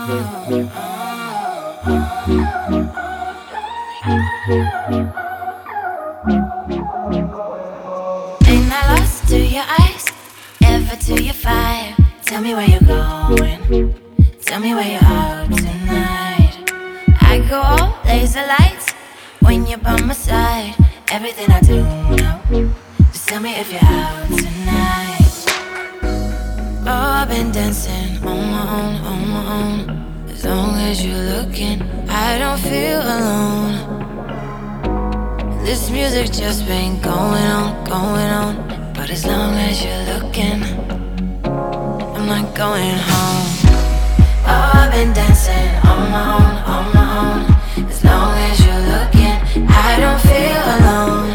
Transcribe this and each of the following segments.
Ain't I lost to your eyes, ever to your fire? Tell me where you're going, tell me where you're out tonight. I go all laser lights when you're by my side. Everything I do now, just tell me if you're out tonight. Oh, I've been dancing on my own, on my own. As long as you're looking, I don't feel alone. This music just been going on, going on. But as long as you're looking, I'm not going home. Oh, I've been dancing on my own, on my own. As long as you're looking, I don't feel alone.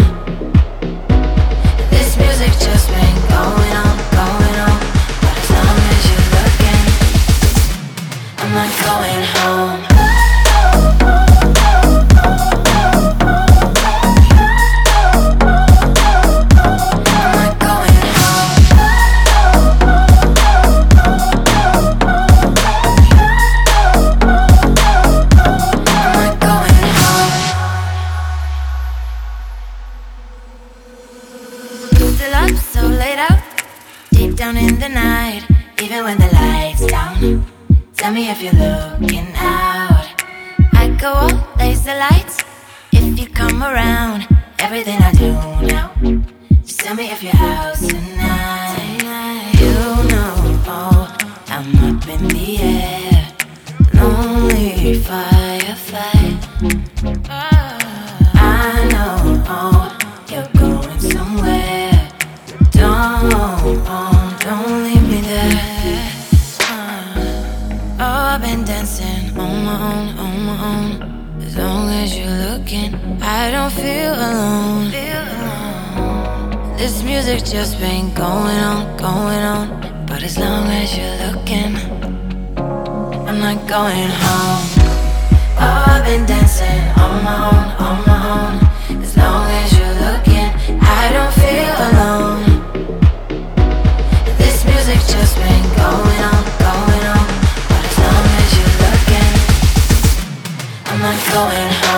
This music just been going on, going on. But as long as you're looking, I'm not going home. Down in the night, even when the lights down. Tell me if you're looking out. I go all laser lights if you come around. Everything I do now, just tell me if you're out tonight. You know, oh, I'm up in the air, lonely firefight. I know, oh, you're going somewhere. Don't leave me there. Oh, I've been dancing on my own, on my own. As long as you're looking, I don't feel alone. This music just been going on, going on. But as long as you're looking, I'm not going home. Oh, I've been dancing on my own, on my own. As long as you're looking, I don't feel alone. Music just been going on, going on. But as long as you're looking, I'm not going home.